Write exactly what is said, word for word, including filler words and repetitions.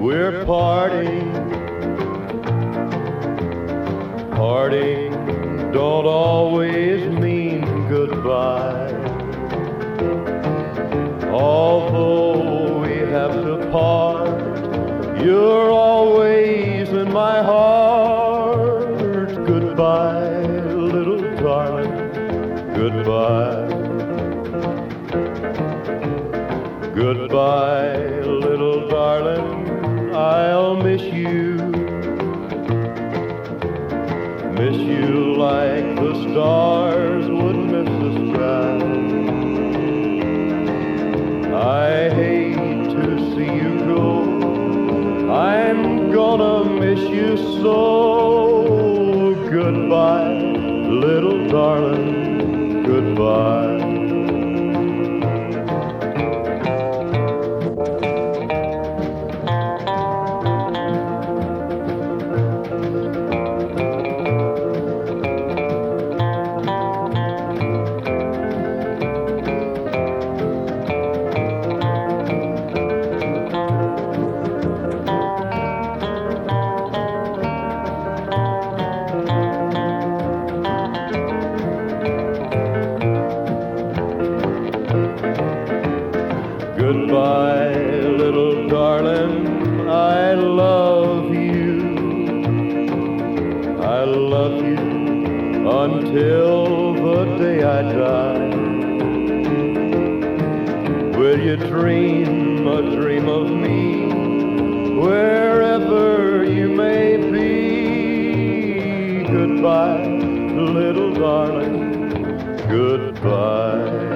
we're parting. Parting don't always mean goodbye. Although we have to part, you're always in my heart. Goodbye, little darling, goodbye. Goodbye, little darling, I'll miss you. Miss you like the stars would miss the sky. I hate to see you go. I'm gonna miss you so. Goodbye, little darling, goodbye. Goodbye, little darling, I love you. I love you until the day I die. Will you dream a dream of me wherever you may be? Goodbye, little darling, goodbye.